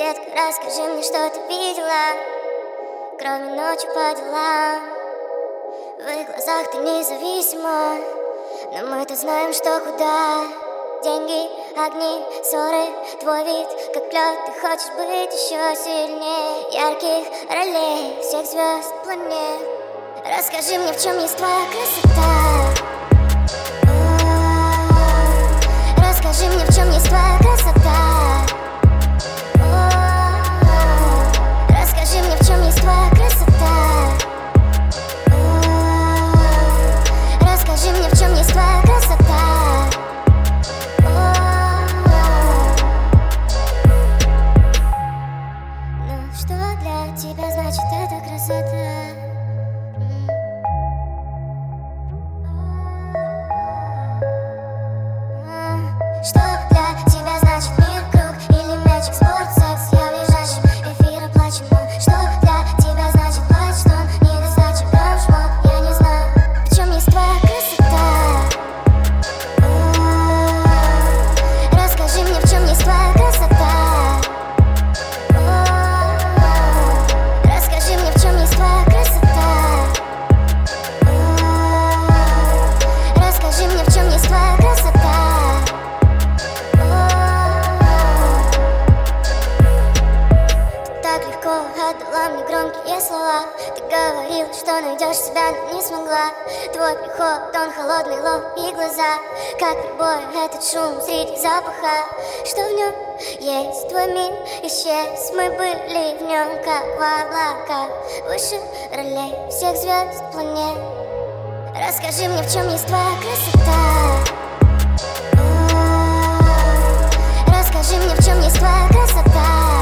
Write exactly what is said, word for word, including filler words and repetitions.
детка, расскажи мне, что ты видела, кроме ночи по делам. В их глазах ты независима, но мы-то знаем, что куда. Деньги, огни, ссоры, твой вид, как лед. Ты хочешь быть еще сильнее ярких ролей всех звезд планет. Расскажи мне, в чем есть твоя красота. О, расскажи мне, в чем есть твоя красота. О, расскажи мне, в чем есть твоя красота. О, расскажи мне, в чем есть твоя красота. Ну, что для тебя значит эта красота? Что для тебя значит мир, круг или мячик, спорт, секс? Я в лежащем эфир оплачен, но что для тебя значит платье, что он недостача, грамм, шмот? Я не знаю, в чем есть твоя красота. О, расскажи мне, в чем есть твоя красота. О, расскажи мне, в чем есть твоя красота. О, расскажи мне, в чем есть твоя красота. Так легко отдала мне громкие слова. Ты говорила, что найдешь себя, но не смогла. Твой приход, он холодный, лоб и глаза, как прибой этот шум среди запаха. Что в нем есть? Твой мир исчез. Мы были в нем, как в облаках, выше ролей всех звезд планет. Расскажи мне, в чем есть твоя красота. О, расскажи мне, в чем есть твоя красота.